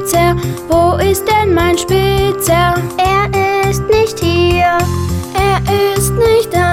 Spitzer? Wo ist denn mein Spitzer? Er ist nicht hier. Er ist nicht da.